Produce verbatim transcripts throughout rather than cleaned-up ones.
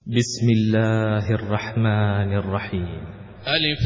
بسم الله الرحمن الرحيم. ألف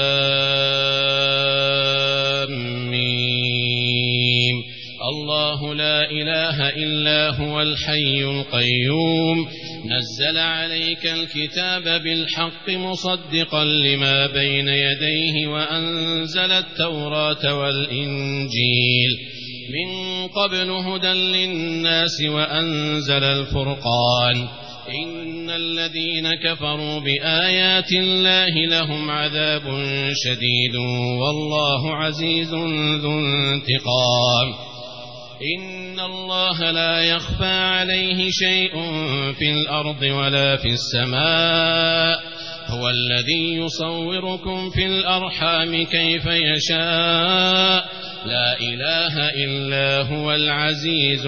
لام ميم. الله لا إله إلا هو الحي القيوم نزل عليك الكتاب بالحق مصدقا لما بين يديه وأنزل التوراة والإنجيل من قبل هدى للناس وأنزل الفرقان إن الذين كفروا بآيات الله لهم عذاب شديد والله عزيز ذو انتقام. إن الله لا يخفى عليه شيء في الأرض ولا في السماء هو الذي يصوركم في الأرحام كيف يشاء لا إله إلا هو العزيز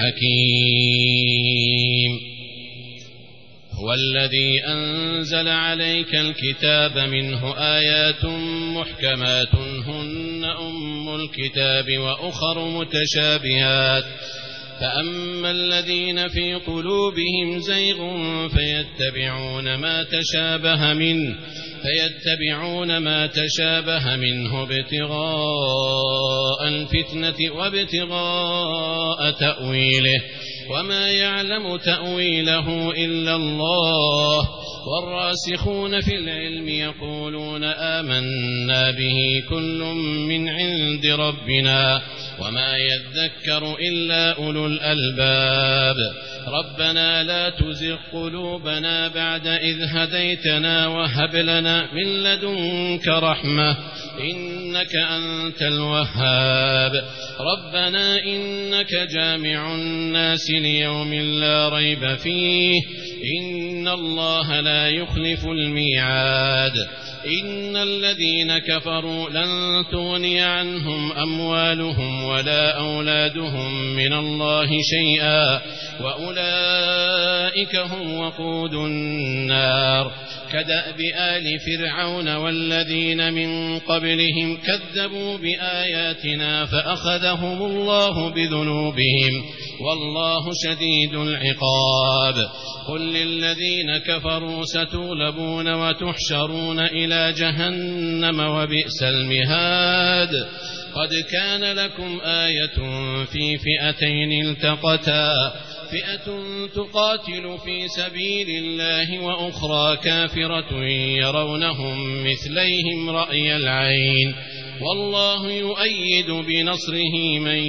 الحكيم. هو الذي أنزل عليك الكتاب منه آيات محكمات هن أم الكتاب وأخر متشابهات فأما الذين في قلوبهم زيغ فيتبعون ما تشابه منه فيتبعون ما تشابه منه ابتغاء الفتنة وابتغاء تأويله وما يعلم تأويله إلا الله والراسخون في العلم يقولون آمنا به كل من عند ربنا وما يذكر إلا أولو الألباب. ربنا لا تزغ قلوبنا بعد إذ هديتنا وهب لنا من لدنك رحمة إنك أنت الوهاب. ربنا إنك جامع الناس ليوم لا ريب فيه إن الله لا يخلف الميعاد. إن الذين كفروا لن تغني عنهم أموالهم ولا أولادهم من الله شيئا وأولئك هم وقود النار كدأب آل فرعون والذين من قبلهم كذبوا بآياتنا فأخذهم الله بذنوبهم والله شديد العقاب. قل للذين كفروا ستغلبون وتحشرون إلى جهنم وبئس المهاد. قد كان لكم آية في فئتين التقتا فئة تقاتل في سبيل الله وأخرى كافرة يرونهم مثليهم رأي العين والله يؤيد بنصره من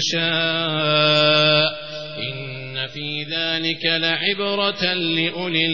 يشاء إن في ذلك لعبرة لأولي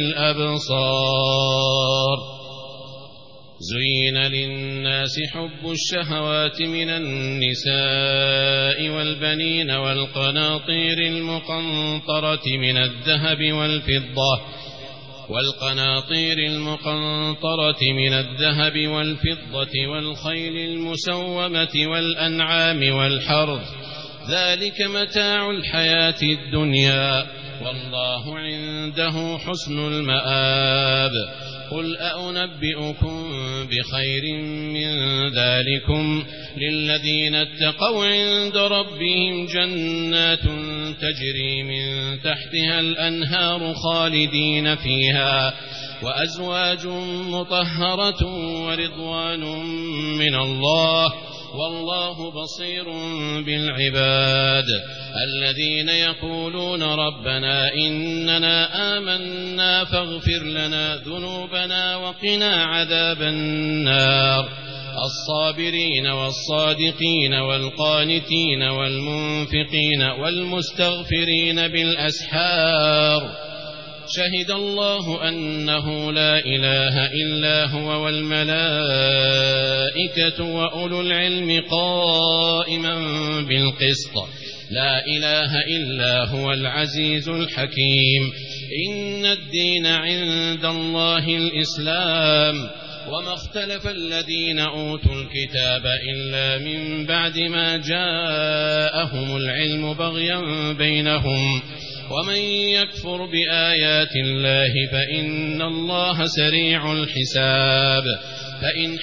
الأبصار. زين للناس حب الشهوات من النساء والبنين والقناطير المقنطرة من الذهب والفضة والقناطير المقنطرة من الذهب والفضة والخيل المسومة والأنعام والحرث ذلك متاع الحياة الدنيا والله عنده حسن المآب. قل أأنبئكم بخير من ذلكم للذين اتقوا عند ربهم جنات تجري من تحتها الأنهار خالدين فيها وأزواج مطهرة ورضوان من الله والله بصير بالعباد. الذين يقولون ربنا إننا آمنا فاغفر لنا ذنوبنا وقنا عذاب النار. الصابرين والصادقين والقانتين والمنفقين والمستغفرين بالأسحار شهد الله أنه لا إله إلا هو والملائكة وأولو العلم قائما بالقسط لا إله إلا هو العزيز الحكيم. إن الدين عند الله الإسلام وما اختلف الذين أوتوا الكتاب إلا من بعد ما جاءهم العلم بغيا بينهم ومن يكفر بآيات الله فإن الله سريع الحساب فإن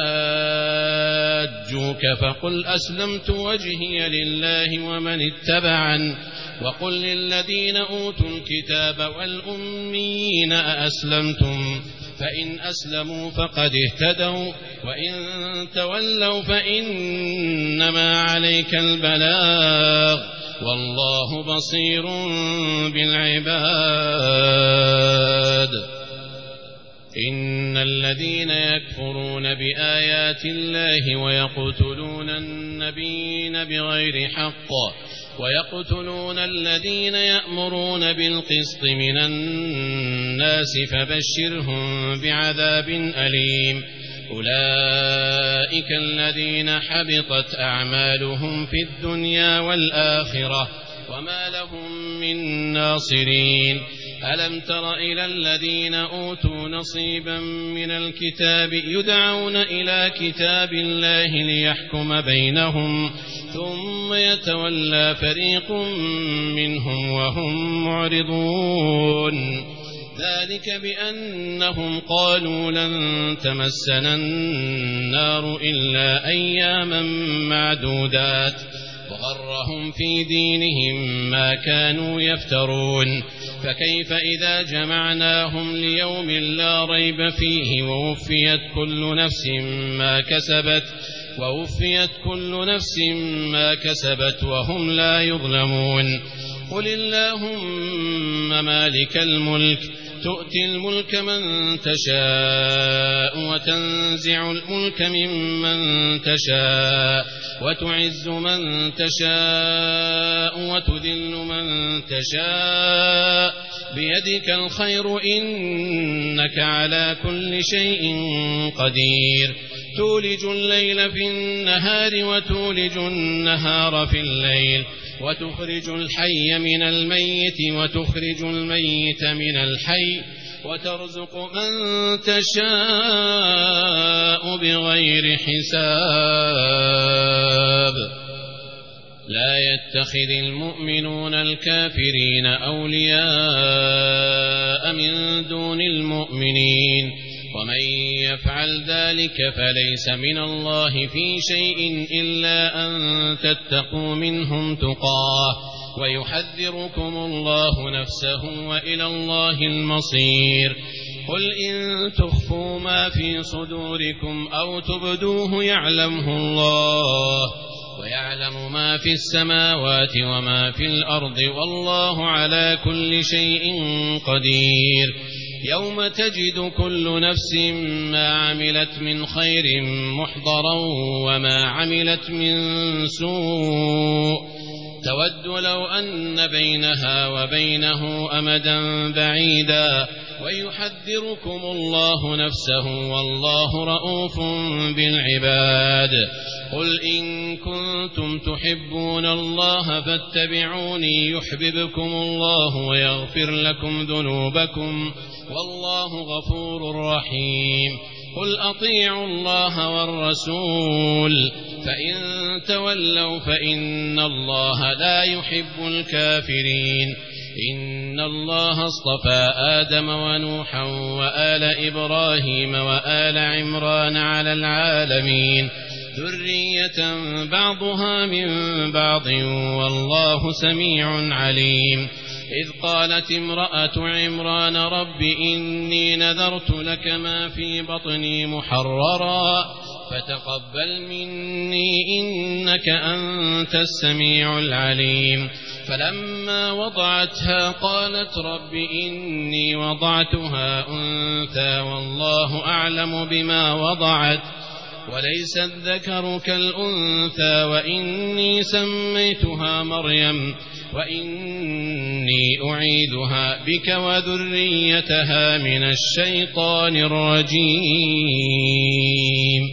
حاجوك فقل أسلمت وجهي لله ومن اتبعن وقل للذين أوتوا الكتاب والأميين أأسلمتم فإن أسلموا فقد اهتدوا وإن تولوا فإنما عليك البلاغ والله بصير بالعباد إن الذين يكفرون بآيات الله ويقتلون النبيين بغير حق ويقتلون الذين يأمرون بالقسط من الناس فبشرهم بعذاب أليم أولئك الذين حبطت أعمالهم في الدنيا والآخرة وما لهم من ناصرين ألم تر إلى الذين أوتوا نصيبا من الكتاب يدعون إلى كتاب الله ليحكم بينهم ثم يتولى فريق منهم وهم معرضون ذلك بأنهم قالوا لن تمسنا النار إلا أياما معدودات وغرهم في دينهم ما كانوا يفترون فكيف إذا جمعناهم ليوم لا ريب فيه ووفيت كل نفس ما كسبت ووفيت كل نفس ما كسبت وهم لا يظلمون قل اللهم مالك الملك تؤتي الملك من تشاء وتنزع الملك ممن تشاء وتعز من تشاء وتذل من تشاء بيدك الخير إنك على كل شيء قدير تولج الليل في النهار وتولج النهار في الليل وتخرج الحي من الميت وتخرج الميت من الحي وترزق من تشاء بغير حساب لا يتخذ المؤمنون الكافرين أولياء من دون المؤمنين ومن يفعل ذلك فليس من الله في شيء إلا أن تتقوا منهم تقاه ويحذركم الله نفسه وإلى الله المصير قل إن تخفوا ما في صدوركم أو تبدوه يعلمه الله ويعلم ما في السماوات وما في الأرض والله على كل شيء قدير يوم تجد كل نفس ما عملت من خير محضرا وما عملت من سوء تود لو أن بينها وبينه أمدا بعيدا ويحذركم الله نفسه والله رؤوف بالعباد قل إن كنتم تحبون الله فاتبعوني يحببكم الله ويغفر لكم ذنوبكم والله غفور رحيم قل أطيعوا الله والرسول فإن تولوا فإن الله لا يحب الكافرين إن الله اصطفى آدم ونوحا وآل إبراهيم وآل عمران على العالمين ذرية بعضها من بعض والله سميع عليم إذ قالت امرأة عمران رب إني نذرت لك ما في بطني محررا فتقبل مني إنك أنت السميع العليم فلما وضعتها قالت رب إني وضعتها أنثى والله أعلم بما وضعت وليس الذكر كالأنثى وإني سميتها مريم وإني أعيذها بك وذريتها من الشيطان الرجيم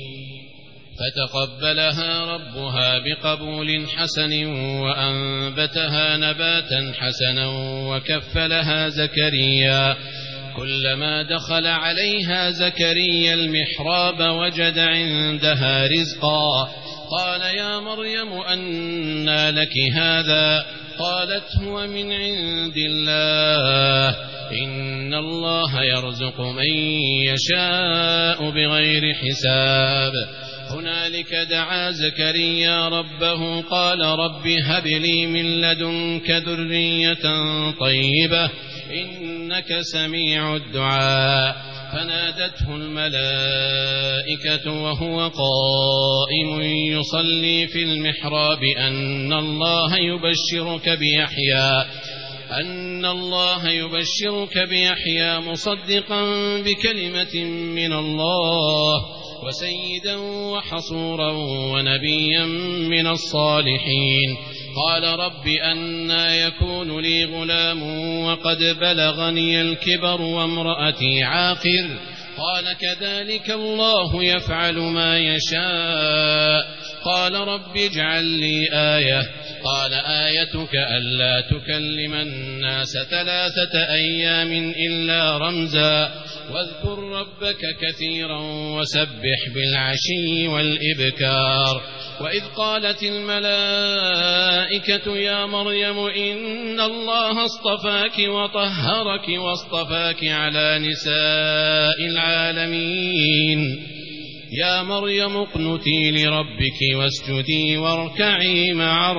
فتقبلها ربها بقبول حسن وأنبتها نباتا حسنا وكفلها زكريا كلما دخل عليها زكريا المحراب وجد عندها رزقا قال يا مريم أنى لك هذا قالت هو من عند الله إن الله يرزق من يشاء بغير حساب. هنالك دعا زكريا ربه قال رب هب لي من لدنك ذرية طيبة إنك سميع الدعاء. فنادته الملائكة وهو قائم يصلي في المحراب أن الله يبشرك بيحيى أن الله يبشرك بيحيى مصدقا بكلمة من الله وسيدا وحصورا ونبيا من الصالحين. قال رب أنى يكون لي غلام وقد بلغني الكبر وامرأتي عاقر. قال كذلك الله يفعل ما يشاء. قال رب اجعل لي آية. قال آيتك ألا تكلم الناس ثلاثة أيام إلا رمزا واذكر ربك كثيرا وسبح بالعشي والإبكار. وإذ قالت الملائكة يا مريم إن الله اصطفاك وطهرك واصطفاك على نساء العالمين يا مريم اقنتي لربك واسجدي واركعي مع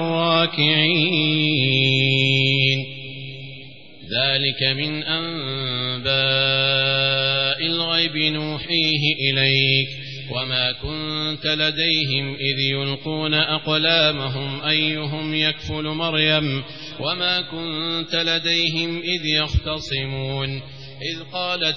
الراكعين. ذلك من أنباء الغيب نوحيه إليك وما كنت لديهم إذ يلقون أقلامهم أيهم يكفل مريم وما كنت لديهم إذ يختصمون. إذ قالت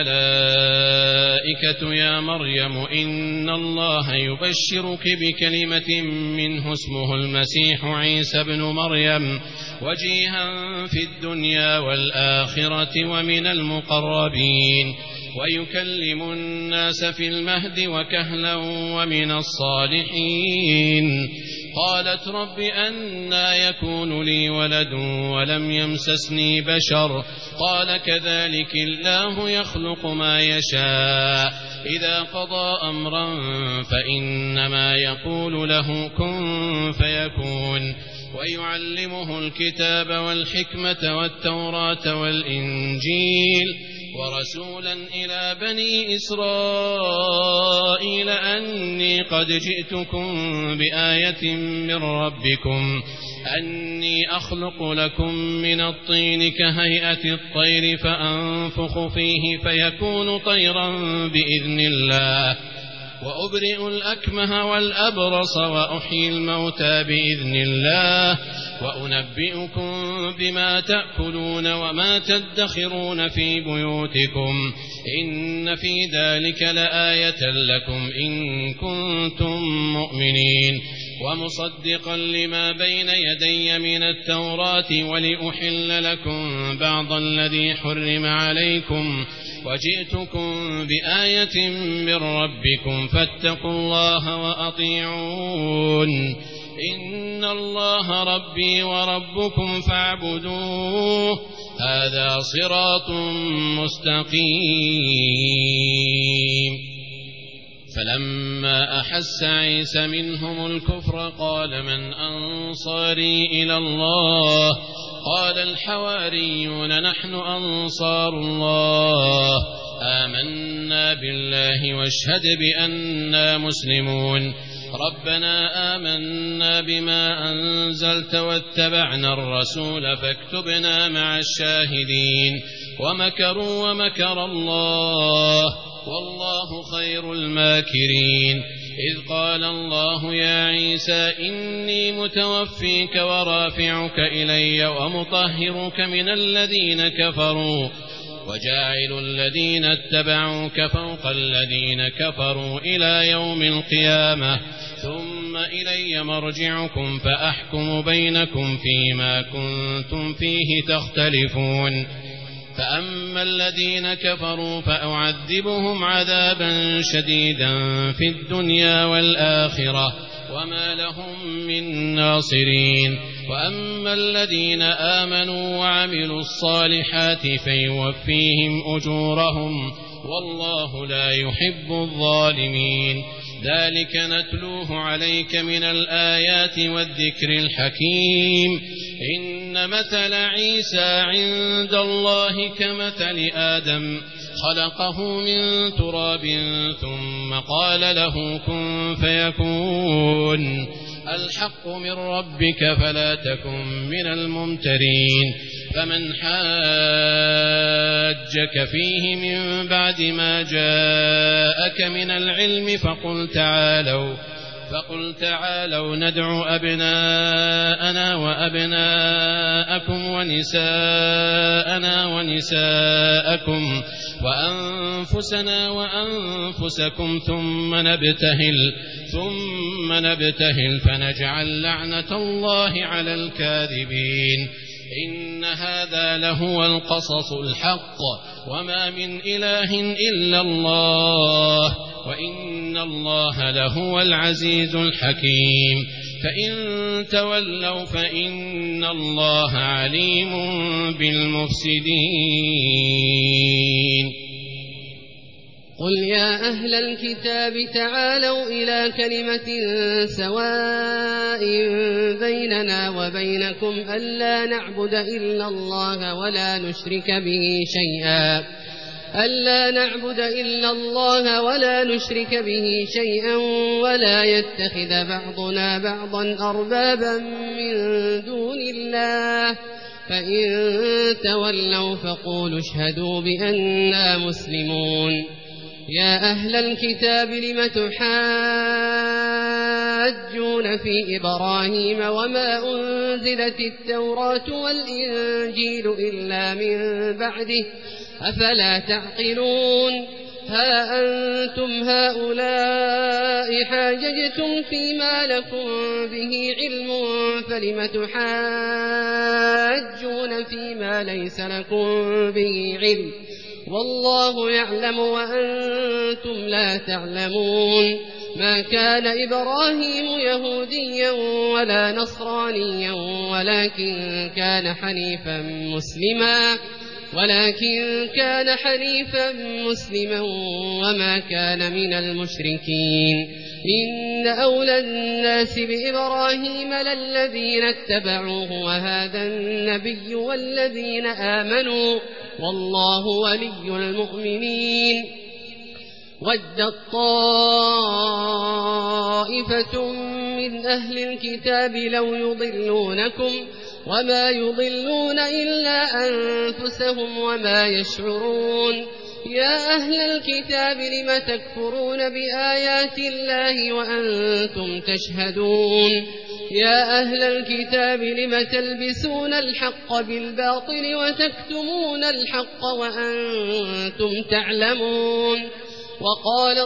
الملائكة يا مريم إن الله يبشرك بكلمة منه اسمه المسيح عيسى بن مريم وجيها في الدنيا والآخرة ومن المقربين ويكلم الناس في المهد وكهلا ومن الصالحين. قالت رب أنى يكون لي ولد ولم يمسسني بشر. قال كذلك الله يخلق ما يشاء إذا قضى أمرا فإنما يقول له كن فيكون. ويعلمه الكتاب والحكمة والتوراة والإنجيل ورسولا إلى بني إسرائيل أني قد جئتكم بآية من ربكم أني أخلق لكم من الطين كهيئة الطير فأنفخ فيه فيكون طيرا بإذن الله وأبرئ الأكمه والأبرص وأحيي الموتى بإذن الله وأنبئكم بما تأكلون وما تدخرون في بيوتكم إن في ذلك لآية لكم إن كنتم مؤمنين. ومصدقا لما بين يدي من التوراة ولأحل لكم بعض الذي حرم عليكم وجئتكم بآية من ربكم فاتقوا الله وأطيعون. إن الله ربي وربكم فاعبدوه هذا صراط مستقيم. فلما أحس عيسى منهم الكفر قال من أنصاري إلى الله قال الحواريون نحن أنصار الله آمنا بالله واشهد بأننا مسلمون. ربنا آمنا بما أنزلت واتبعنا الرسول فاكتبنا مع الشاهدين. ومكروا ومكر الله والله خير الماكرين. إذ قال الله يا عيسى إني متوفيك ورافعك إلي ومطهرك من الذين كفروا وجاعل الذين اتبعوك فوق الذين كفروا إلى يوم القيامة ثم إلي مرجعكم فأحكم بينكم فيما كنتم فيه تختلفون. فأما الذين كفروا فأعذبهم عذابا شديدا في الدنيا والآخرة وما لهم من ناصرين. وأما الذين آمنوا وعملوا الصالحات فيوفيهم أجورهم والله لا يحب الظالمين. ذلك نتلوه عليك من الآيات والذكر الحكيم. إن مثل عيسى عند الله كمثل آدم خلقه من تراب ثم قال له كن فيكون الحق من ربك فلا تكن من الممترين فمن حاجك فيه من بعد ما جاءك من العلم فقل تعالوا فقل تعالوا ندع أبناءنا وأبناءكم ونساءنا ونساءكم وأنفسنا وأنفسكم ثم نبتهل ثم نبتهل فنجعل لعنة الله على الكاذبين إن هذا لهو القصص الحق وما من إله إلا الله وإن الله لهو العزيز الحكيم فإن تولوا فإن الله عليم بالمفسدين قل يا أهل الكتاب تعالوا إلى كلمة سواء بيننا وبينكم ألا نعبد إلا الله ولا نشرك به شيئا ألا نعبد إلا الله ولا نشرك به شيئا ولا يتخذ بعضنا بعضا أربابا من دون الله فإن تولوا فقولوا اشهدوا بأننا مسلمون يا أهل الكتاب لم تحاجون في إبراهيم وما أنزلت التوراة والإنجيل إلا من بعده أفلا تعقلون ها أنتم هؤلاء حاججتم فيما لكم به علم فلم تحاجون فيما ليس لكم به علم والله يعلم وأنتم لا تعلمون ما كان إبراهيم يهوديا ولا نصرانيا ولكن كان حنيفا مسلما ولكن كان حنيفا مسلما وما كان من المشركين إن أولى الناس بإبراهيم للذين اتبعوه وهذا النبي والذين آمنوا والله ولي المؤمنين ودت طائفة من أهل الكتاب لو يضلونكم وما يضلون إلا أنفسهم وما يشعرون يا أهل الكتاب لم تكفرون بآيات الله وأنتم تشهدون يا أهل الكتاب لم تلبسون الحق بالباطل وتكتمون الحق وأنتم تعلمون وقالت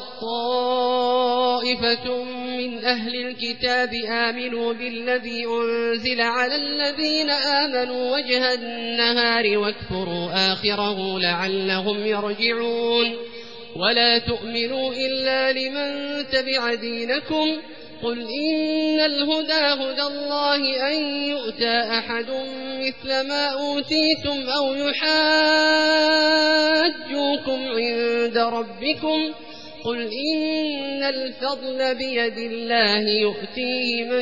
طائفة من أهل الكتاب آمنوا بالذي أنزل على الذين آمنوا وجه النهار واكفروا آخره لعلهم يرجعون ولا تؤمنوا إلا لمن تبع دينكم قل إن الهدى هدى الله أن يؤتى أحد مثل ما أوتيتم أو يحاجوكم عند ربكم قل إن الفضل بيد الله يؤتيه من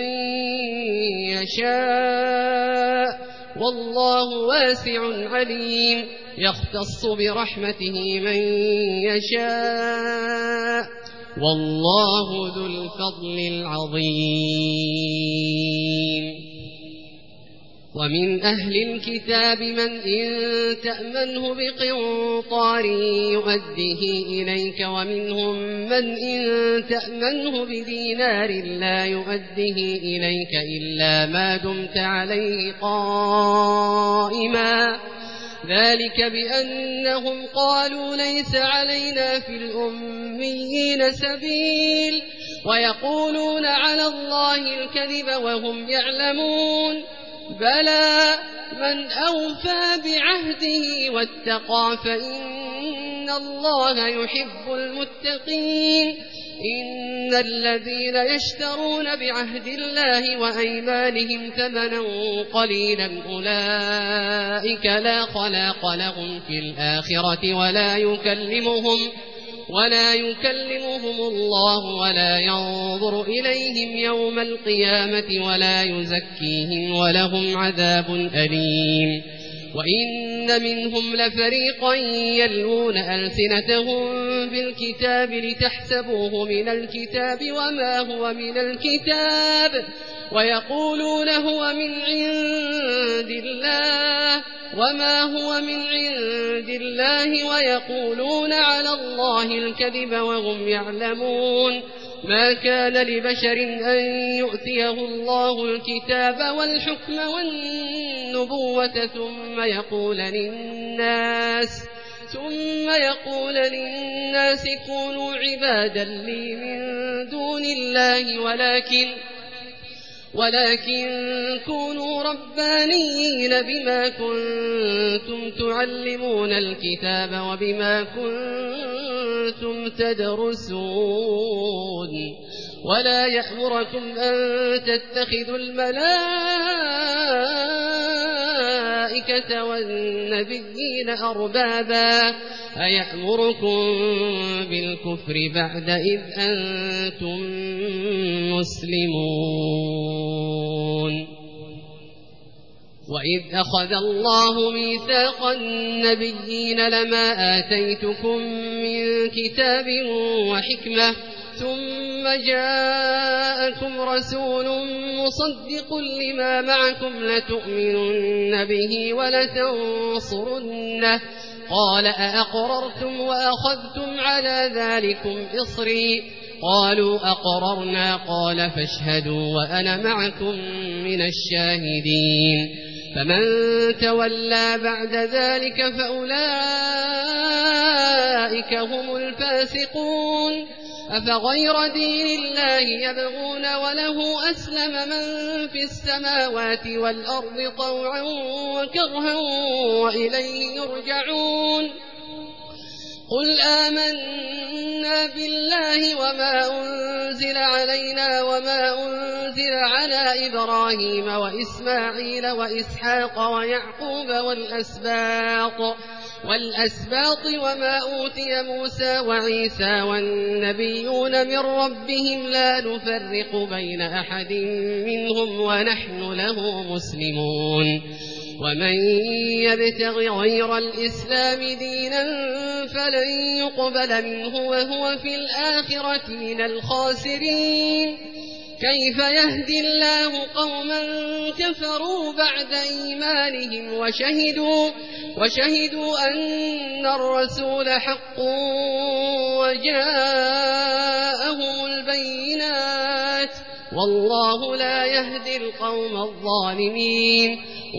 يشاء والله واسع عليم يختص برحمته من يشاء والله ذو الفضل العظيم ومن أهل الكتاب من إن تأمنه بقنطار يؤديه إليك ومنهم من إن تأمنه بدينار لا يؤديه إليك إلا ما دمت عليه قائما ذلك بأنهم قالوا ليس علينا في الأميين سبيل ويقولون على الله الكذب وهم يعلمون بلى من أوفى بعهده واتقى فإن الله يحب المتقين إن الذين يشترون بعهد الله وأيمانهم ثمنا قليلا أولئك لا خلاق لهم في الآخرة ولا يكلمهم ولا يكلمهم الله ولا ينظر إليهم يوم القيامة ولا يزكيهم ولهم عذاب أليم وإن منهم لفريقا يلوون ألسنتهم بالكتاب لتحسبوه من الكتاب وما هو من الكتاب ويقولون هو من عند الله وما هو من عند الله ويقولون على الله الكذب وهم يعلمون ما كان لبشر أن يؤتيه الله الكتاب والحكم والنبوة ثم يقول للناس ثم يقول للناس كونوا عبادا لي من دون الله ولكن ولكن كونوا ربانيين بما كنتم تعلمون الكتاب وبما كنتم تدرسون ولا يأمركم أن تتخذوا الملائكة والنبيين أربابا أيأمركم بالكفر بعد إذ أنتم مسلمون وإذ أخذ الله ميثاق النبيين لما آتيتكم من كتاب وحكمة ثم جاءكم رسول مصدق لما معكم لتؤمنن به ولتنصرنه قال أأقررتم وأخذتم على ذلكم إصري قالوا أقررنا قال فاشهدوا وأنا معكم من الشاهدين فمن تولى بعد ذلك فأولئك هم الفاسقون أفغير دين الله يبغون وله أسلم من في السماوات والأرض طوعا وكرها وإليه يرجعون قل آمنا بالله وما أنزل علينا وما أنزل على إبراهيم وإسماعيل وإسحاق ويعقوب والأسباط والأسباط وما أوتي موسى وعيسى والنبيون من ربهم لا نفرق بين أحد منهم ونحن له مسلمون ومن يبتغ غير الإسلام دينا فلن يقبل منه وهو في الآخرة من الخاسرين كيف يهدي الله قوما كفروا بعد إيمانهم وشهدوا, وشهدوا أن الرسول حق وجاءهم البينات والله لا يهدي القوم الظالمين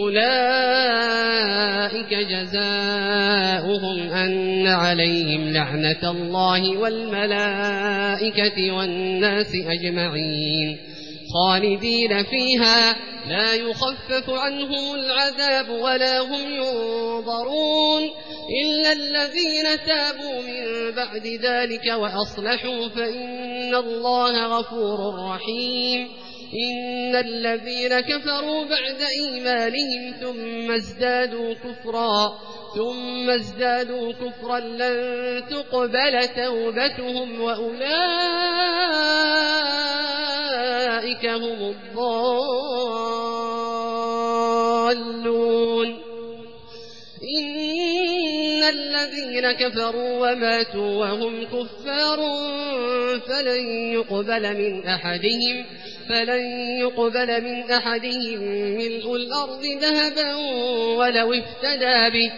أولئك جزاؤهم أن عليهم لعنة الله والملائكة والناس أجمعين خالدين فيها لا يخفف عنهم العذاب ولا هم ينظرون إلا الذين تابوا من بعد ذلك وأصلحوا فإن الله غفور رحيم إن الذين كفروا بعد إيمانهم ثم ازدادوا كفرا ثم ازدادوا كفرا لن تقبل توبتهم وأولئك هم الضالون إن الذين كفروا وماتوا وهم كفار فلن يقبل من أحدهم فلن يقبل من أحدهم ملء الأرض ذهبا ولو افتدى به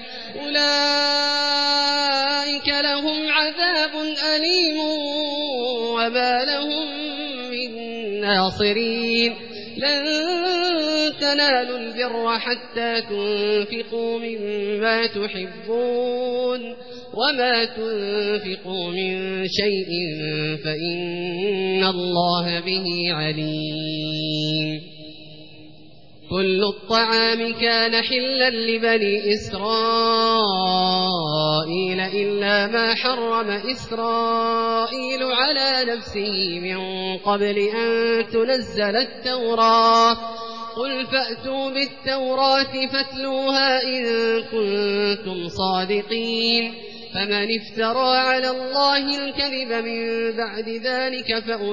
أولئك لهم عذاب أليم وما لهم من ناصرين لن تنالوا البر حتى تنفقوا مما تحبون وما تنفقوا من شيء فإن الله به عليم كل الطعام كان حلا لبني إسرائيل إلا ما حرم إسرائيل على نفسه من قبل أن تنزل التوراة قل فأتوا بالتوراة فاتلوها إن كنتم صادقين فمن افترى على الله الكذب من بعد ذلك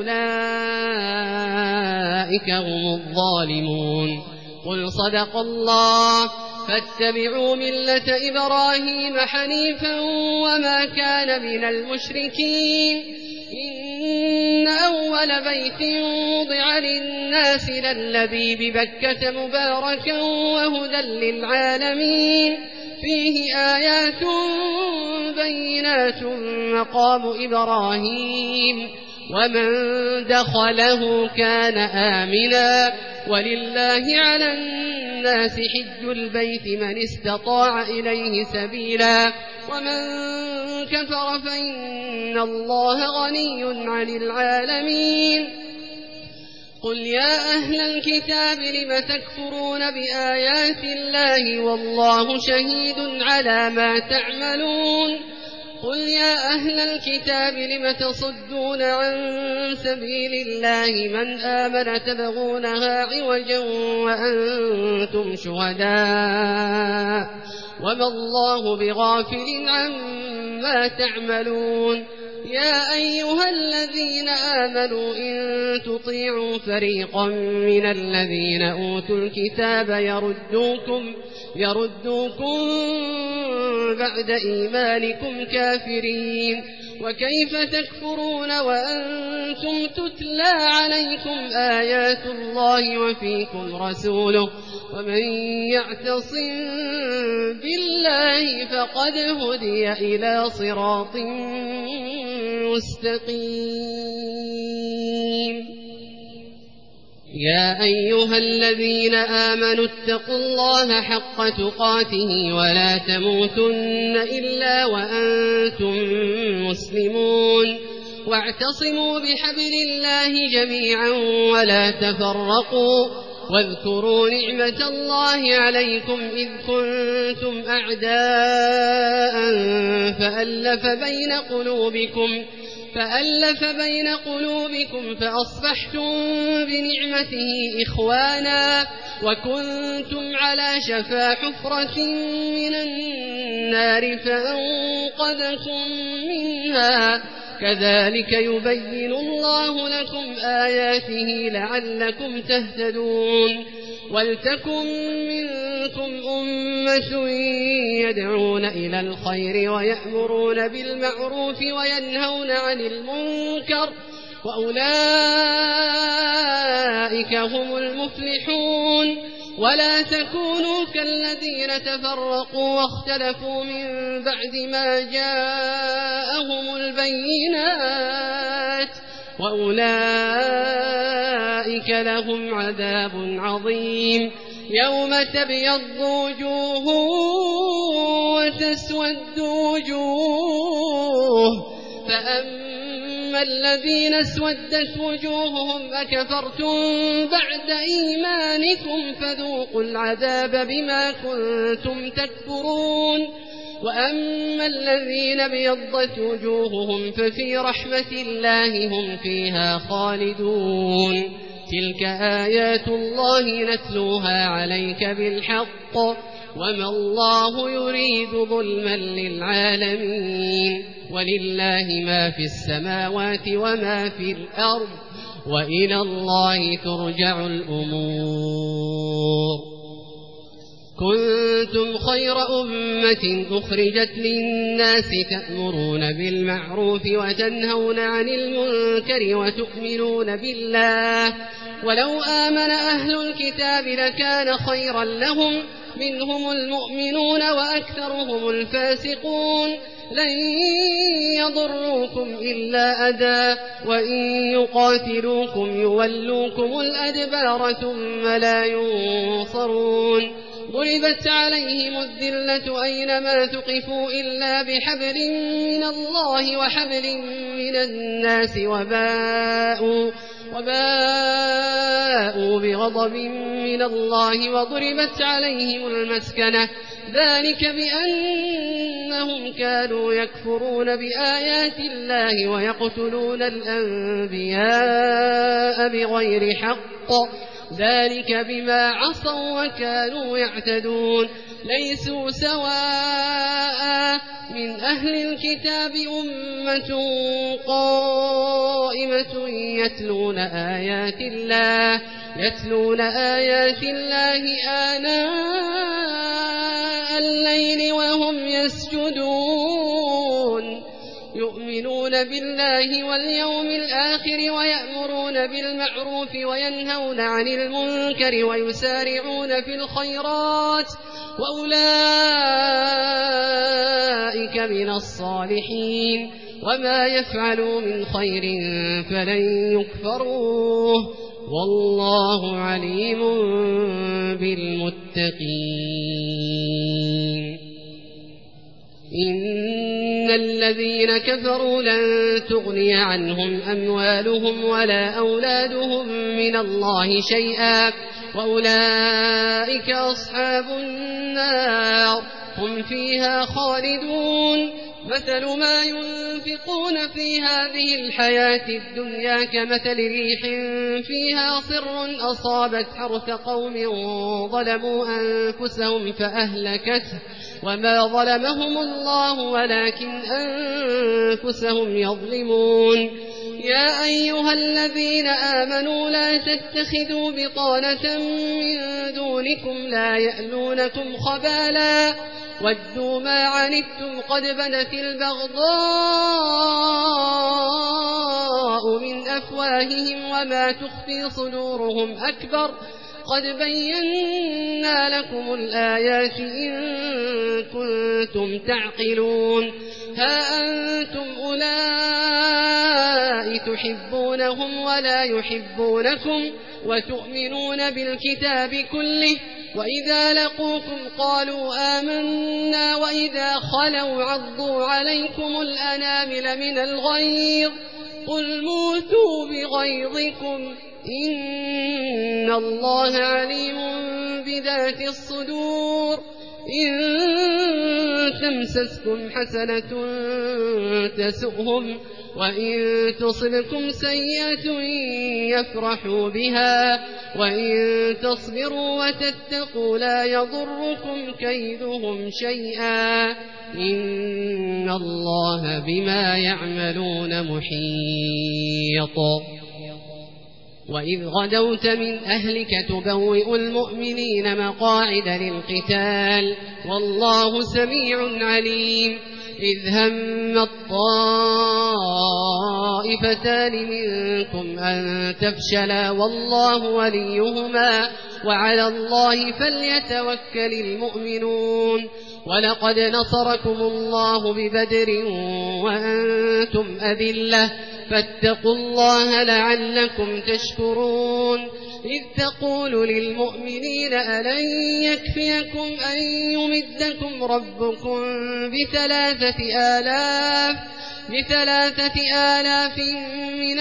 فأولئك هم الظالمون. قل صدق الله فاتبعوا ملة إبراهيم حنيفا وما كان من المشركين. إن أول بيت وضع للناس للذي ببكة مباركا وهدى للعالمين فيه آيات بينات مقام إبراهيم ومن دخله كان آمنا ولله على الناس حج البيت من استطاع إليه سبيلا ومن كفر فإن الله غني عن العالمين. قل يا أهل الكتاب لم تكفرون بآيات الله والله شهيد على ما تعملون. قل يا أهل الكتاب لم تصدون عن سبيل الله من آمن تبغونها عوجا وأنتم شهداء وما الله بغافل عما تعملون. يا أيها الذين آمنوا إن تطيعوا فريقا من الذين أوتوا الكتاب يردوكم يردوكم بعد إيمانكم كافرين وكيف تكفرون وأنتم تتلى عليكم آيات الله وفيكم رسوله ومن يعتصم بالله فقد هدي إلى صراط مستقيم. يا أيها الذين آمنوا اتقوا الله حق تقاته ولا تموتن إلا وأنتم مسلمون واعتصموا بحبل الله جميعا ولا تفرقوا واذكروا نعمة الله عليكم إذ كنتم أعداء فألف بين قلوبكم فألف بين قلوبكم فأصبحتم بنعمته إخوانا وكنتم على شفا حفرة من النار فأنقذكم منها كذلك يبين الله لكم آياته لعلكم تهتدون. ولتكن منكم أمة يدعون إلى الخير ويأمرون بالمعروف وينهون عن المنكر وأولئك هم المفلحون. ولا تكونوا كالذين تفرقوا واختلفوا من بعد ما جاءهم البينات وأولئك لهم عذاب عظيم. يوم تبيض وجوه وتسود وجوه فأما الذين اسودت وجوههم أكفرتم بعد إيمانكم فذوقوا العذاب بما كنتم تكفرون. وأما الذين ابيضت وجوههم ففي رحمة الله هم فيها خالدون. تلك آيات الله نتلوها عليك بالحق وما الله يريد ظلما للعالمين ولله ما في السماوات وما في الأرض وإلى الله ترجع الأمور. كنتم خير أمة أخرجت للناس تأمرون بالمعروف وتنهون عن المنكر وتؤمنون بالله ولو آمن أهل الكتاب لكان خيرا لهم منهم المؤمنون وأكثرهم الفاسقون. لن يضروكم إلا أذى وإن يقاتلوكم يولوكم الأدبار ثم لا ينصرون. ضربت عليهم الذلة أينما ثقفوا إلا بحبل من الله وحبل من الناس وباءوا, وباءوا بغضب من الله وضربت عليهم المسكنة ذلك بأنهم كانوا يكفرون بآيات الله ويقتلون الأنبياء بغير حق ذلك بما عصوا وكانوا يعتدون. ليسوا سواء من أهل الكتاب أمة قائمة يتلون آيات الله يتلون آيات الله آناء الليل وهم يسجدون يؤمنون بالله واليوم الآخر ويأمرون بالمعروف وينهون عن المنكر ويسارعون في الخيرات وأولئك من الصالحين وما يفعلوا من خير فلن يكفروه والله عليم بالمتقين. إن الذين كفروا لن تغني عنهم أموالهم ولا أولادهم من الله شيئا وأولئك أصحاب النار هم فيها خالدون. مثل ما ينفقون في هذه الحياة الدنيا كمثل ريح فيها صر أصابت حرث قوم ظلموا أنفسهم فأهلكته وما ظلمهم الله ولكن أنفسهم يظلمون. يا أيها الذين آمنوا لا تتخذوا بطانة من دونكم لا يألونكم خبالا ودوا ما عنتم قد بدت البغضاء من أفواههم وما تخفي صدورهم أكبر قد بينا لكم الآيات إن كنتم تعقلون. ها أنتم أولئك تحبونهم ولا يحبونكم وتؤمنون بالكتاب كله وإذا لقوكم قالوا آمنا وإذا خلوا عضوا عليكم الأنامل من الغيظ قل موتوا بغيظكم إن الله عليم بذات الصدور. إن تمسسكم حسنة تسؤهم وإن تصبكم سيئة يفرحوا بها وإن تصبروا وتتقوا لا يضركم كيدهم شيئا إن الله بما يعملون محيط. وإذ غدوت من أهلك تبوئ المؤمنين مقاعد للقتال والله سميع عليم. إذ هم الطائفتان منكم أن تفشلا والله وليهما وعلى الله فليتوكل المؤمنون. ولقد نصركم الله ببدر وأنتم أذلة فاتقوا الله لعلكم تشكرون. إذ تقول للمؤمنين ألن يكفيكم أن يمدكم ربكم بثلاثة آلاف بثلاثة آلاف من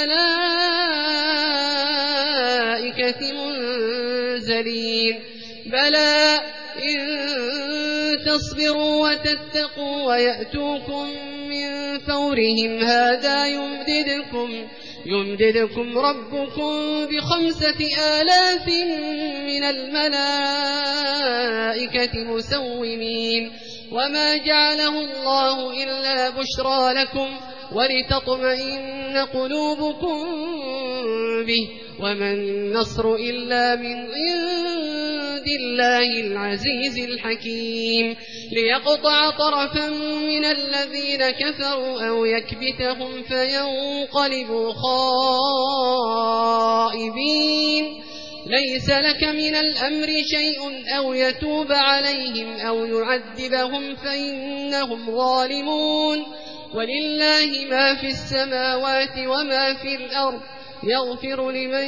الملائكة منزلين بلى إن تصبروا وتتقوا ويأتوكم من فورهم هذا يمددكم يمددكم ربكم بخمسة آلاف من الملائكة مسومين وما جعله الله إلا بشرى لكم ولتطمئن قلوبكم به وما النصر إلا من عند الله العزيز الحكيم. ليقطع طرفا من الذين كفروا أو يكبتهم فينقلبوا خائبين. ليس لك من الأمر شيء أو يتوب عليهم أو يعذبهم فإنهم ظالمون. ولله ما في السماوات وما في الأرض يغفر لمن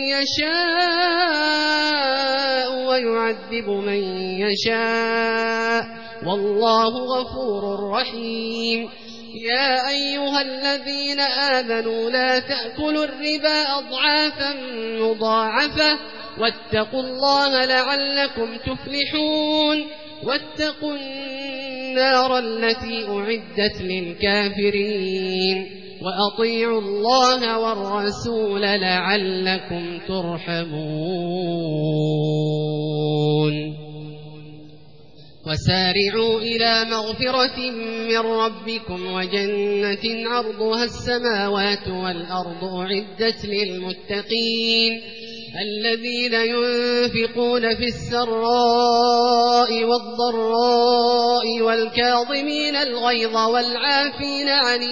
يشاء ويعذب من يشاء والله غفور رحيم. يا أيها الذين آمنوا لا تأكلوا الربا أضعافا مضاعفة واتقوا الله لعلكم تفلحون. واتقوا النار التي أعدت للكافرين وأطيعوا الله والرسول لعلكم ترحمون. وسارعوا إلى مغفرة من ربكم وجنة عرضها السماوات والأرض أعدت للمتقين الذين ينفقون في السراء والضراء والكاظمين الغيظ والعافين عن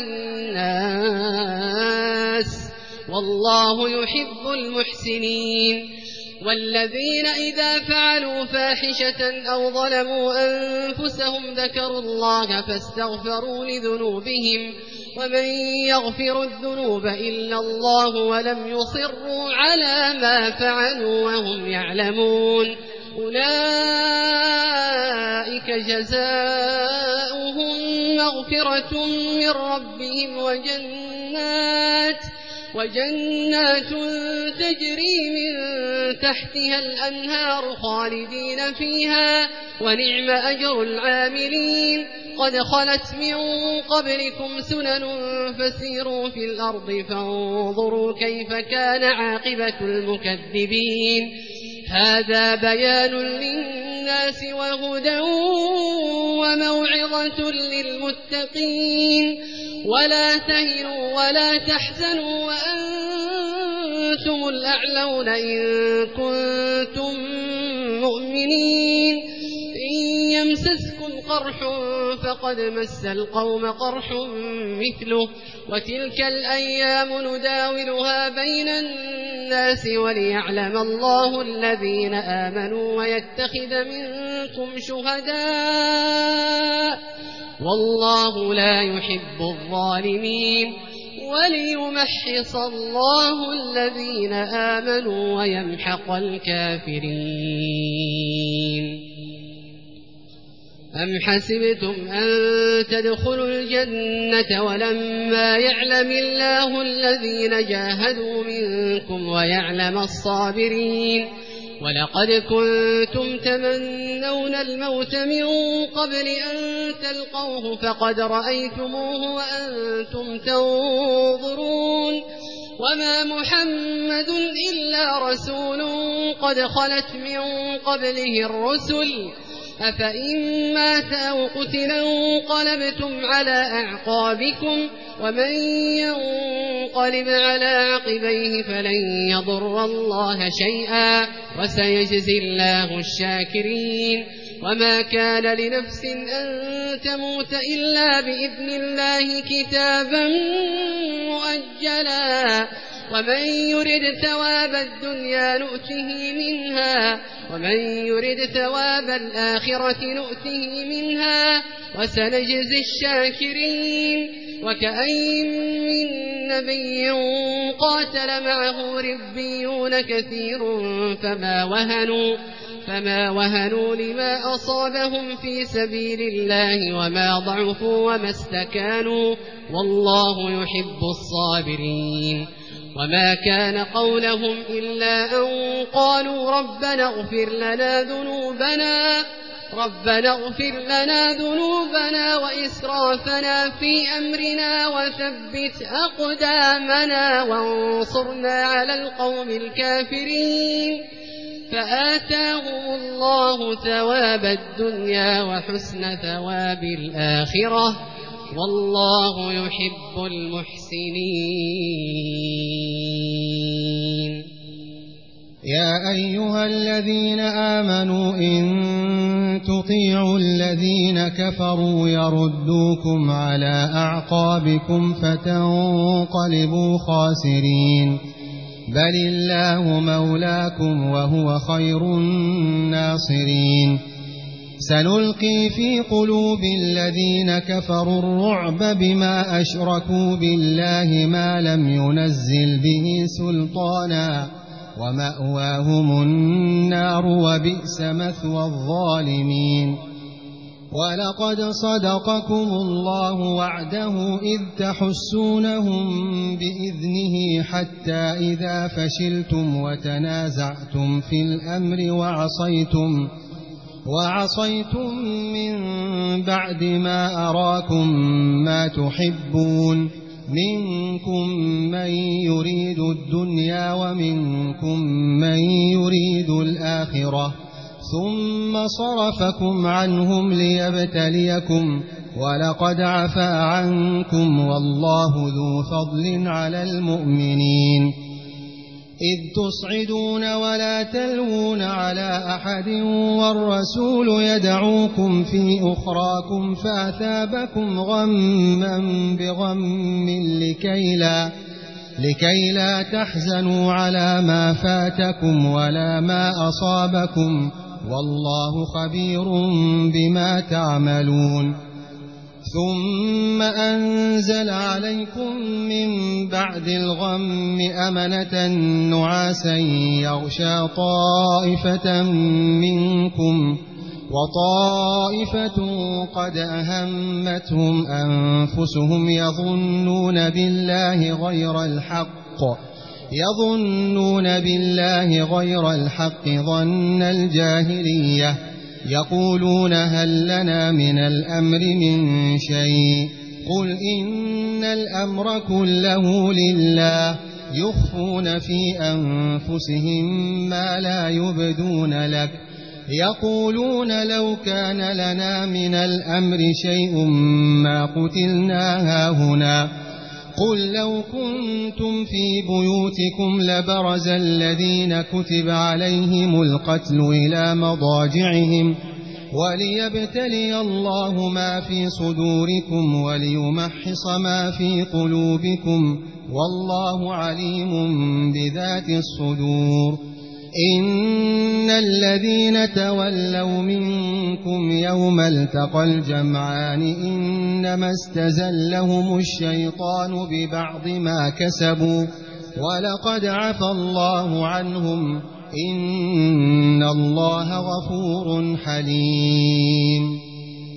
الناس والله يحب المحسنين والذين إذا فعلوا فاحشة أو ظلموا أنفسهم ذكروا الله فاستغفروا لذنوبهم ومن يغفر الذنوب إلا الله ولم يصروا على ما فعلوا وهم يعلمون أولئك جزاؤهم مغفرة من ربهم وجنات وجنات تجري من تحتها الأنهار خالدين فيها ونعم أجر العاملين قد خلت من قبلكم سنن فسيروا في الأرض فانظروا كيف كان عاقبة المكذبين هذا بيان للناس وهدى وموعظة للمتقين ولا تهنوا ولا تحزنوا وأنتم الأعلون إن كنتم مؤمنين إن يمسسكم قرح فقد مس القوم قرح مثله وتلك الأيام نداولها بين الناس وليعلم الله الذين آمنوا ويتخذ منكم شهداء والله لا يحب الظالمين وليمحص الله الذين آمنوا ويمحق الكافرين أم حسبتم أن تدخلوا الجنة ولما يعلم الله الذين جاهدوا منكم ويعلم الصابرين ولقد كنتم تمنون الموت من قبل أن تلقوه فقد رأيتموه وأنتم تنظرون وما محمد إلا رسول قد خلت من قبله الرسل أفإن مات أو قتل انقلبتم على أعقابكم ومن ينقلب على عقبيه فلن يضر الله شيئا وسيجزي الله الشاكرين وما كان لنفس أن تموت إلا بإذن الله كتابا مؤجلا ومن يرد ثواب الدنيا نؤته منها ومن يرد ثواب الآخرة نؤته منها وسنجزي الشاكرين وكأين من نبي قاتل معه ربيون كثير فما وهنوا فما وهنوا لما أصابهم في سبيل الله وما ضعفوا وما استكانوا والله يحب الصابرين وما كان قولهم إلا أن قالوا ربنا اغفر لنا ذنوبنا ربنا اغفر لنا ذنوبنا وإسرافنا في أمرنا وثبت أقدامنا وانصرنا على القوم الكافرين فآتاهم الله ثواب الدنيا وحسن ثواب الآخرة والله يحب المحسنين يا أيها الذين آمنوا إن تطيعوا الذين كفروا يردوكم على أعقابكم فتنقلبوا خاسرين بل الله مولاكم وهو خير الناصرين سنلقي في قلوب الذين كفروا الرعب بما أشركوا بالله ما لم ينزل به سلطانا ومأواهم النار وبئس مثوى الظالمين ولقد صدقكم الله وعده إذ تحسونهم بإذنه حتى إذا فشلتم وتنازعتم في الأمر وعصيتم وعصيتم من بعد ما أراكم ما تحبون منكم من يريد الدنيا ومنكم من يريد الآخرة ثم صرفكم عنهم ليبتليكم ولقد عفا عنكم والله ذو فضل على المؤمنين إذ تصعدون ولا تلوون على أحد والرسول يدعوكم في أخراكم فأثابكم غما بغم لكي لا, لكي لا تحزنوا على ما فاتكم ولا ما أصابكم والله خبير بما تعملون ثم أنزل عليكم من بعد الغم أمنة نعاسا يغشى طائفة منكم وطائفة قد أهمتهم أنفسهم يظنون بالله غير الحق يظنون بالله غير الحق ظن الجاهلية يقولون هل لنا من الأمر من شيء قل إن الأمر كله لله يخفون في أنفسهم ما لا يبدون لك يقولون لو كان لنا من الأمر شيء ما قتلنا هاهنا قل لو كنتم في بيوتكم لبرز الذين كتب عليهم القتل إلى مضاجعهم وليبتلي الله ما في صدوركم وليمحص ما في قلوبكم والله عليم بذات الصدور إن الذين تولوا منكم يوم التقى الجمعان إنما استزلهم الشيطان ببعض ما كسبوا ولقد عفى الله عنهم إن الله غفور حليم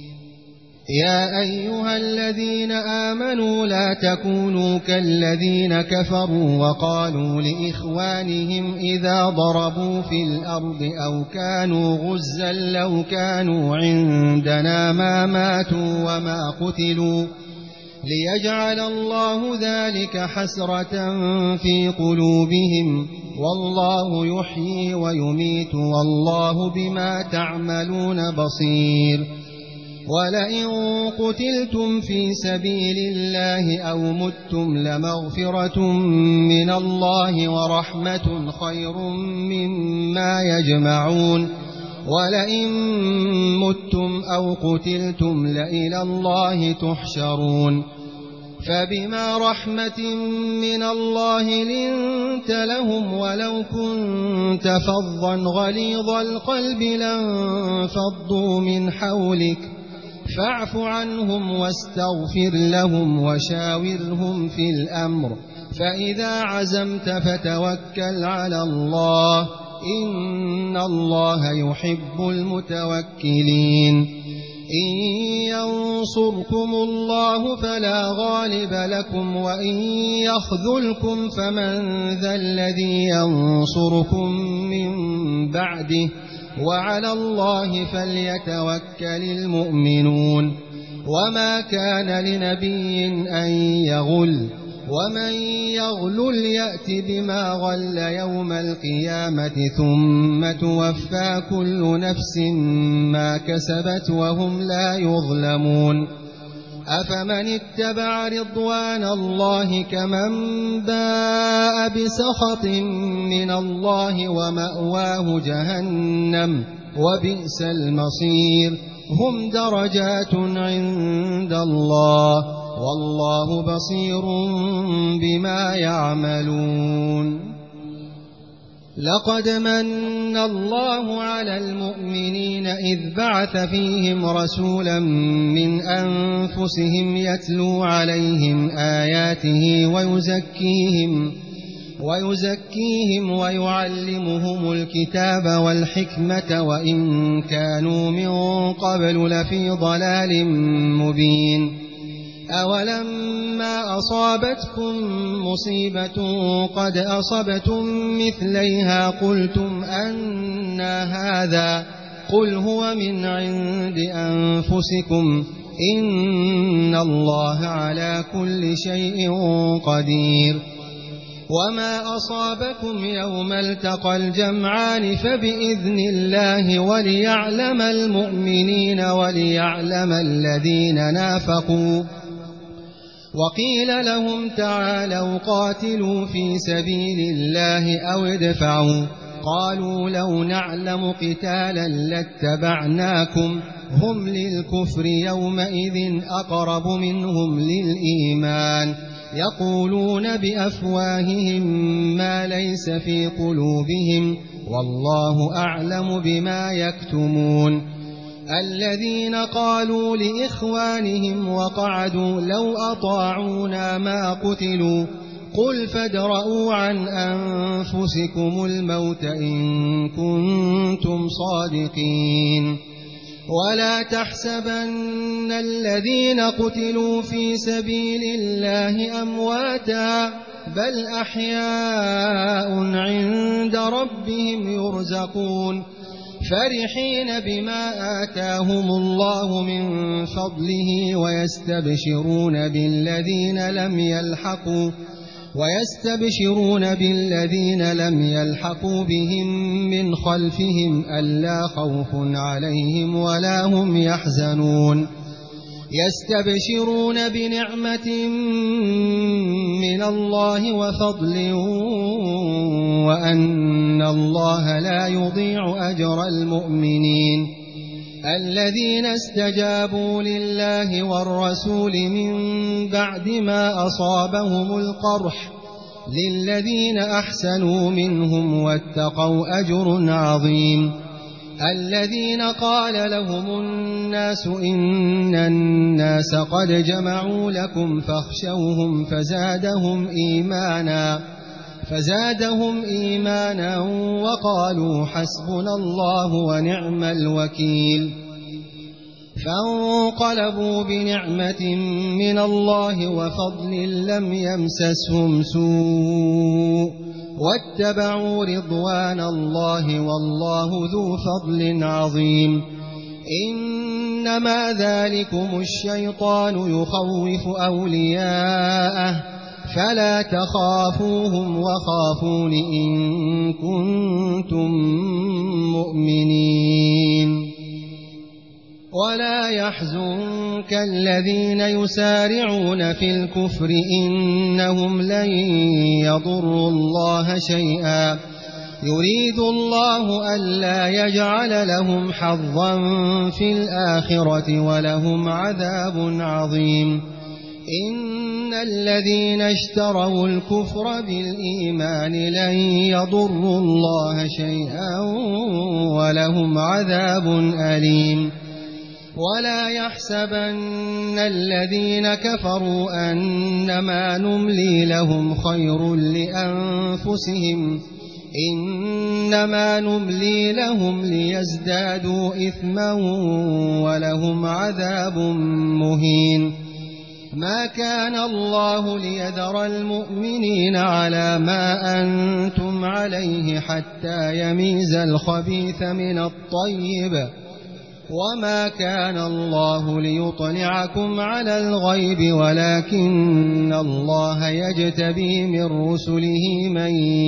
يا أيها الذين آمنوا لا تكونوا كالذين كفروا وقالوا لإخوانهم إذا ضربوا في الأرض أو كانوا غزا لو كانوا عندنا ما ماتوا وما قتلوا ليجعل الله ذلك حسرة في قلوبهم والله يحيي ويميت والله بما تعملون بصير ولئن قتلتم في سبيل الله أو متم لمغفرة من الله ورحمة خير مما يجمعون ولئن متم أو قتلتم لإلى الله تحشرون فبما رحمة من الله لنت لهم ولو كنت فظا غليظ القلب لانفضوا من حولك فاعف عنهم واستغفر لهم وشاورهم في الأمر فإذا عزمت فتوكل على الله إن الله يحب المتوكلين إن ينصركم الله فلا غالب لكم وإن يخذلكم فمن ذا الذي ينصركم من بعده وعلى الله فليتوكل المؤمنون وما كان لنبي أن يغل ومن يغلل يأت بما غل يوم القيامة ثم توفى كل نفس ما كسبت وهم لا يظلمون أفمن اتبع رضوان الله كمن باء بسخط من الله ومأواه جهنم وبئس المصير هم درجات عند الله والله بصير بما يعملون لقد من الله على المؤمنين إذ بعث فيهم رسولا من أنفسهم يتلو عليهم آياته ويزكيهم ويزكيهم ويعلمهم الكتاب والحكمة وإن كانوا من قبل لفي ضلال مبين أولما أصابتكم مصيبة قد أصبتم مثليها قلتم أنى هذا قل هو من عند أنفسكم إن الله على كل شيء قدير وما أصابكم يوم التقى الجمعان فبإذن الله وليعلم المؤمنين وليعلم الذين نافقوا. وقيل لهم تعالوا قاتلوا في سبيل الله أو ادفعوا قالوا لو نعلم قتالا لاتبعناكم هم للكفر يومئذ أقرب منهم للإيمان يقولون بأفواههم ما ليس في قلوبهم والله أعلم بما يكتمون. الذين قالوا لإخوانهم وقعدوا لو أطاعونا ما قتلوا قل فادرءوا عن أنفسكم الموت إن كنتم صادقين. ولا تحسبن الذين قتلوا في سبيل الله أمواتا بل أحياء عند ربهم يرزقون فرحين بما آتاهم الله من فضله ويستبشرون بالذين لم يلحقوا ويستبشرون بالذين لم يلحقوا بهم من خلفهم ألا خوف عليهم ولا هم يحزنون يستبشرون بنعمة من الله وفضل وأن الله لا يضيع أجر المؤمنين. الذين استجابوا لله والرسول من بعد ما أصابهم القرح للذين أحسنوا منهم واتقوا أجر عظيم. الذين قال لهم الناس إن الناس قد جمعوا لكم فاخشوهم فزادهم إيمانا فزادهم إيمانا وقالوا حسبنا الله ونعم الوكيل. فانقلبوا بنعمة من الله وفضل لم يمسسهم سوء واتبعوا رضوان الله والله ذو فضل عظيم. إنما ذلكم الشيطان يخوف أولياءه فلا تخافوهم وخافون إن كنتم مؤمنين. ولا يحزنك الذين يسارعون في الكفر إنهم لن يضروا الله شيئا يريد الله ألا يجعل لهم حظا في الآخرة ولهم عذاب عظيم. إن الذين اشتروا الكفر بالإيمان لن يضروا الله شيئا ولهم عذاب أليم. ولا يحسبن الذين كفروا أنما نملي لهم خير لأنفسهم إنما نملي لهم ليزدادوا إثما ولهم عذاب مهين. ما كان الله ليذر المؤمنين على ما أنتم عليه حتى يميز الخبيث من الطيب وما كان الله ليطلعكم على الغيب ولكن الله يجتبي من رسله من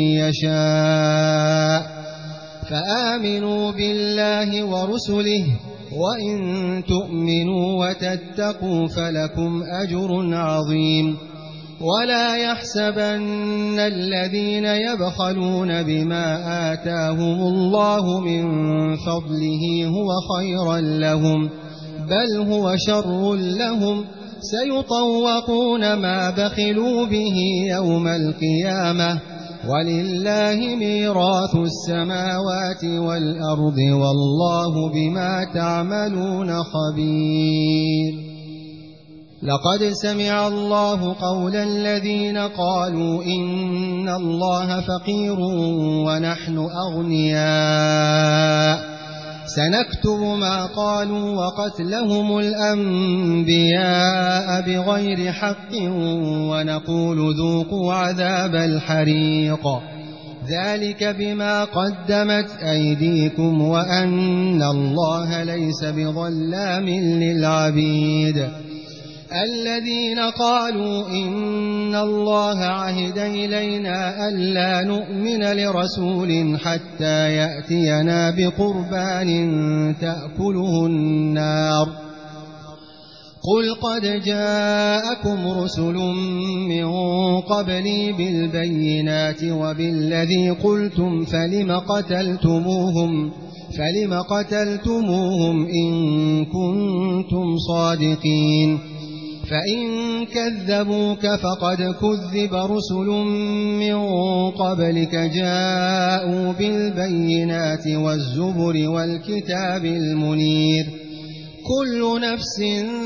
يشاء فآمنوا بالله ورسله وإن تؤمنوا وتتقوا فلكم أجر عظيم. ولا يحسبن الذين يبخلون بما آتاهم الله من فضله هو خيرا لهم بل هو شر لهم سيطوقون ما بخلوا به يوم القيامة ولله ميراث السماوات والأرض والله بما تعملون خبير. لقد سمع الله قول الذين قالوا إن الله فقير ونحن أغنياء سنكتب ما قالوا وقتلهم الأنبياء بغير حق ونقول ذوقوا عذاب الحريق ذلك بما قدمت أيديكم وأن الله ليس بظلام للعبيد. الذين قالوا إن الله عهد إلينا ألا نؤمن لرسول حتى يأتينا بقربان تأكله النار قل قد جاءكم رسل من قبلي بالبينات وبالذي قلتم فلم قتلتموهم فلم قتلتموهم إن كنتم صادقين فإن كذبوك فقد كذب رسل من قبلك جاءوا بالبينات والزبر والكتاب المنير كل نفس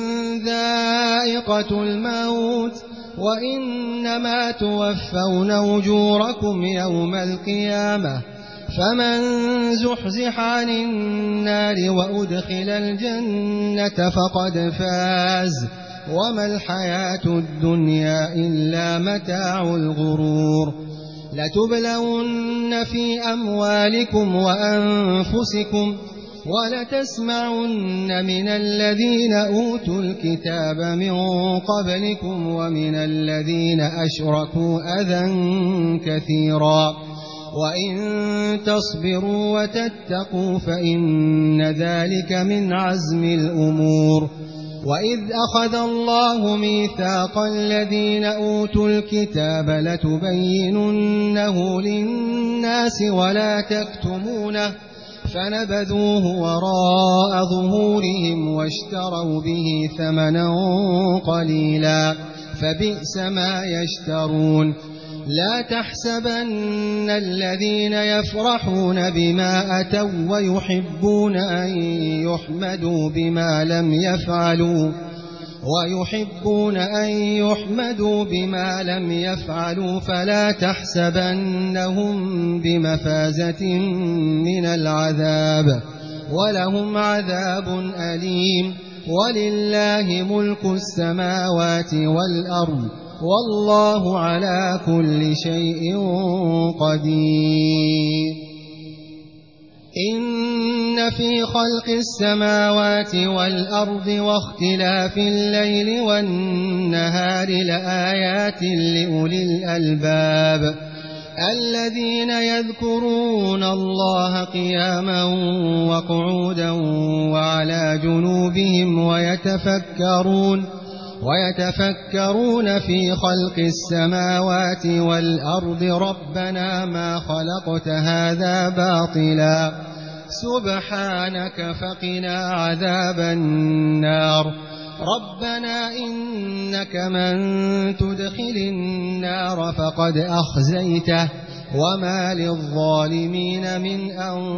ذائقة الموت وإنما توفون أجوركم يوم القيامة فمن زحزح عن النار وأدخل الجنة فقد فاز وما الحياة الدنيا إلا متاع الغرور لتبلون في أموالكم وأنفسكم ولتسمعن من الذين أوتوا الكتاب من قبلكم ومن الذين أشركوا أذى كثيرا وإن تصبروا وتتقوا فإن ذلك من عزم الأمور وإذ أخذ الله ميثاق الذين أوتوا الكتاب لتبيننه للناس ولا تكتمونه فنبذوه وراء ظهورهم واشتروا به ثمنا قليلا فبئس ما يشترون لا تحسبن الذين يفرحون بما أتوا ويحبون أن يحمدوا بما لم يفعلوا ويحبون أن يحمدوا بما لم يفعلوا فلا تحسبنهم بمفازة من العذاب ولهم عذاب أليم ولله ملك السماوات والأرض والله على كل شيء قدير إن في خلق السماوات والأرض واختلاف الليل والنهار لآيات لأولي الألباب الذين يذكرون الله قياما وقعودا وعلى جنوبهم ويتفكرون ويتفكرون في خلق السماوات والأرض ربنا ما خلقت هذا باطلا سبحانك فقنا عذاب النار ربنا إنك من تدخل النار فقد أخزيته وما للظالمين من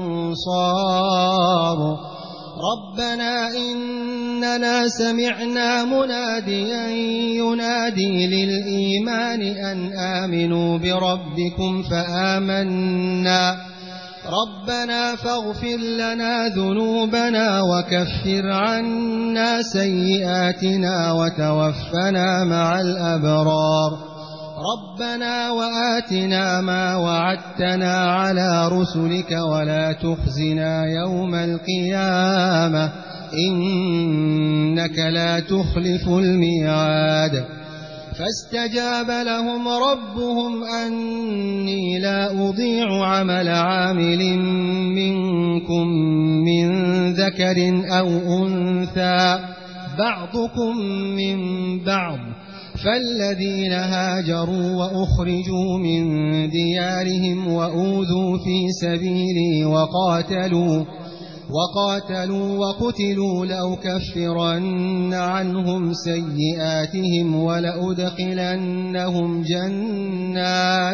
أنصار ربنا إننا سمعنا مناديا ينادي للإيمان أن آمنوا بربكم فآمنا ربنا فاغفر لنا ذنوبنا وكفر عنا سيئاتنا وتوفنا مع الأبرار ربنا وآتنا ما وعدتنا على رسلك ولا تخزنا يوم القيامة إنك لا تخلف الميعاد فاستجاب لهم ربهم أني لا أضيع عمل عامل منكم من ذكر أو أنثى بعضكم من بعض فالذين هاجروا وأخرجوا من ديارهم وأوذوا في سبيلي وقاتلوا وقاتلوا وقتلوا لأكفرن عنهم سيئاتهم ولأدخلنهم جنات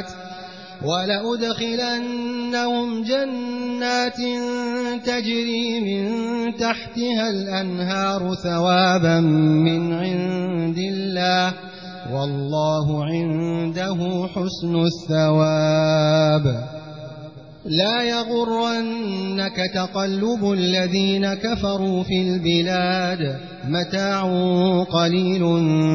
ولأدخلنهم جنات تجري من تحتها الأنهار ثوابا من عند الله والله عنده حسن الثواب لا يغرنك تقلب الذين كفروا في البلاد متاع قليل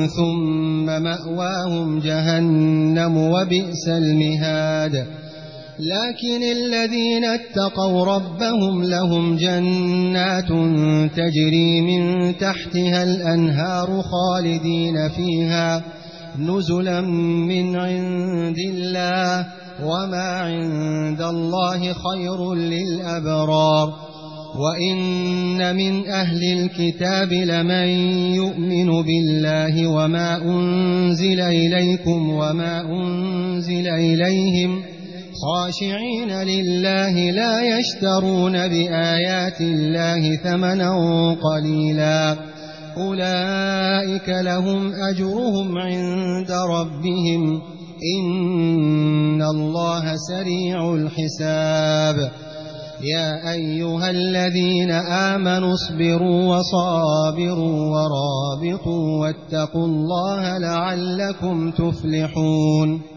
ثم مأواهم جهنم وبئس المهاد لكن الذين اتقوا ربهم لهم جنات تجري من تحتها الأنهار خالدين فيها نزلا من عند الله وما عند الله خير للأبرار. وإن من أهل الكتاب لمن يؤمن بالله وما أنزل إليكم وما أنزل إليهم خاشعين لله لا يشترون بآيات الله ثمنا قليلا أولئك لهم أجرهم عند ربهم إن الله سريع الحساب. يا أيها الذين آمنوا اصبروا وصابروا ورابطوا واتقوا الله لعلكم تفلحون.